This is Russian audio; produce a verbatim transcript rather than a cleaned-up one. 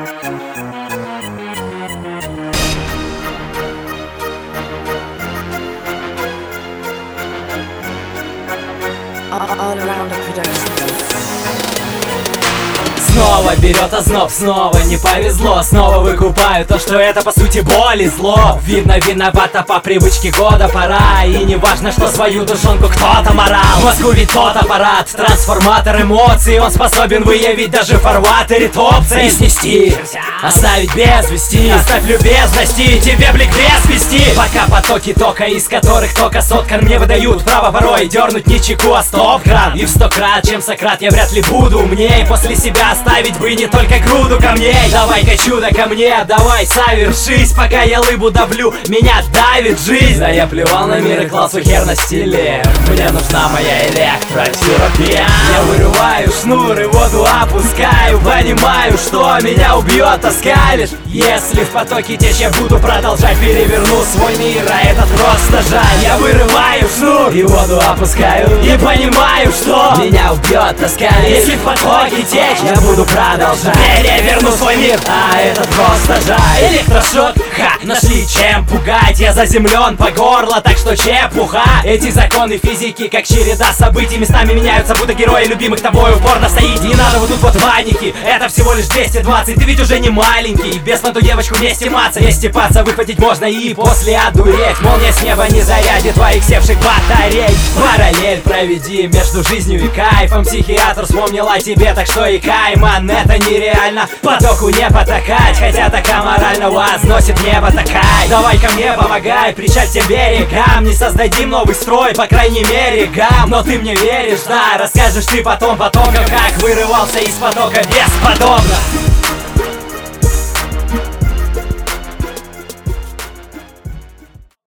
All around the production. Снова берет озноб, снова не повезло. Снова выкупаю то, что это по сути боль и зло. Видно, виновата по привычке года пора. И не важно, что свою душонку кто-то морал. В мозгу ведь тот аппарат, трансформатор эмоций. Он способен выявить даже фарватере опции. И снести, оставить без вести. Оставь любезности, тебе блик без вести. Пока потоки тока, из которых тока соткан, мне выдают право порой дернуть не чеку, а стоп грамм. И в сто крат, чем Сократ, я вряд ли буду умнее. После себя оставить бы не только груду камней. Давай-ка чудо ко мне, давай совершись. Пока я лыбу давлю, меня давит жизнь. Да я плевал на мир и классу хер на стиле. Мне нужна моя электротерапия. Я вырываю шнур и воду опускаю. Понимаю, что меня убьет, таскалишь. Если в потоке течь я буду продолжать, переверну свой мир, а этот просто жаль. Я вырываю шнур и воду опускаю. И понимаю, что меня убьет, таскалишь. Если в потоке течь я буду продолжать, переверну свой мир, а этот просто жаль. Электрошок, ха, нашли чем пугать. Я заземлен по горло, так что чепуха. Эти законы физики, как череда событий, местами меняются, будто герои любимых тобой упорно стоит. Не надо вот тут вот ваники, это всего лишь двести двадцать. Ты ведь уже не маленький, без ту девочку не стиматься. Не степаться, выхватить можно и после одуреть. Молния с неба не зарядит твоих севших батарей. Параллель проведи между жизнью и кайфом. Психиатр вспомнил о тебе, так что и кайман, это нереально потоку не потакать. Хотя така морально возносит небо такая. Давай ко мне помогай, причаль всем берегам. Не создадим новый строй, по крайней мере гам. Но ты мне веришь, да, расскажешь ты потом потомкам, как вырывался из потока бесподобно.